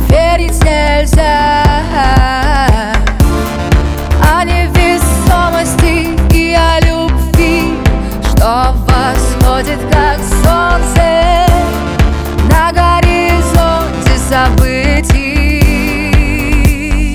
верить нельзя о невесомости и о любви, что восходит как солнце на горизонте событий.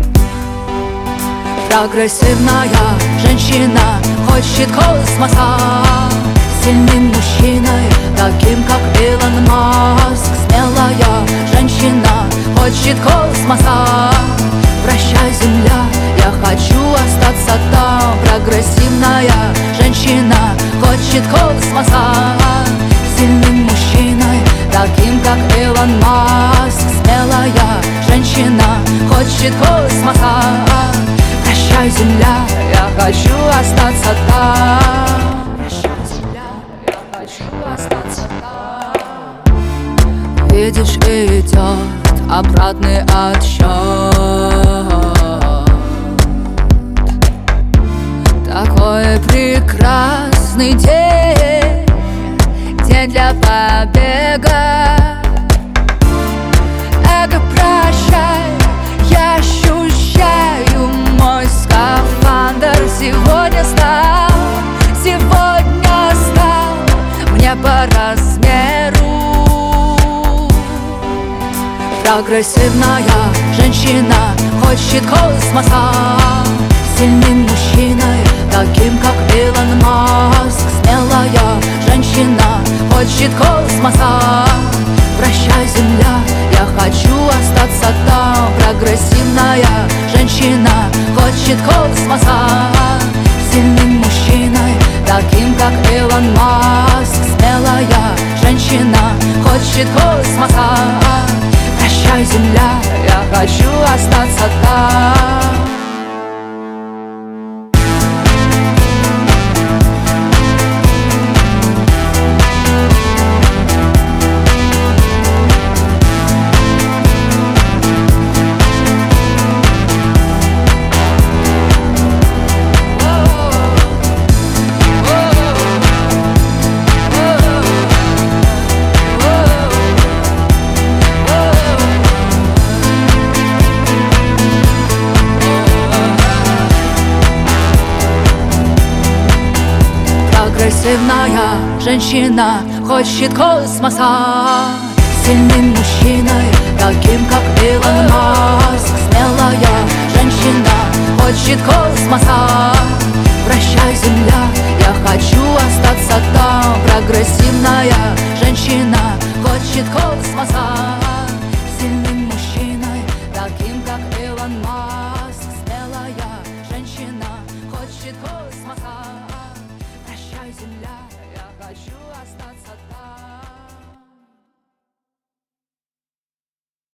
Прогрессивная женщина хочет космоса, сильным мужчиной, таким как Илон Маск. Смелая женщина хочет космоса. Прощай, земля, я хочу остаться там. Прогрессивная женщина хочет космоса, сильным мужчиной, таким как Илон Маск. Смелая женщина хочет космоса. Прощай, земля, я хочу остаться там. Прощай, земля, я хочу остаться там. Видишь, идет обратный отсчет. Такой прекрасный день, день для побега. Эго, прощай, я ощущаю мой скафандр. Сегодня стал мне по размеру. Прогрессивная женщина хочет космоса, сильным мужчиной, таким как Илон Маск. Смелая женщина хочет космоса. Прощай, земля, я хочу остаться там. Прогрессивная женщина хочет космоса, сильным мужчиной, таким как Илон Маск. Смелая женщина хочет космоса. Прощай, земля, я хочу остаться там. Прогрессивная женщина хочет космоса, сильным мужчиной, таким как Илон Маск. Смелая женщина хочет космоса. Прощай, земля, я хочу остаться там. Прогрессивная женщина хочет космоса.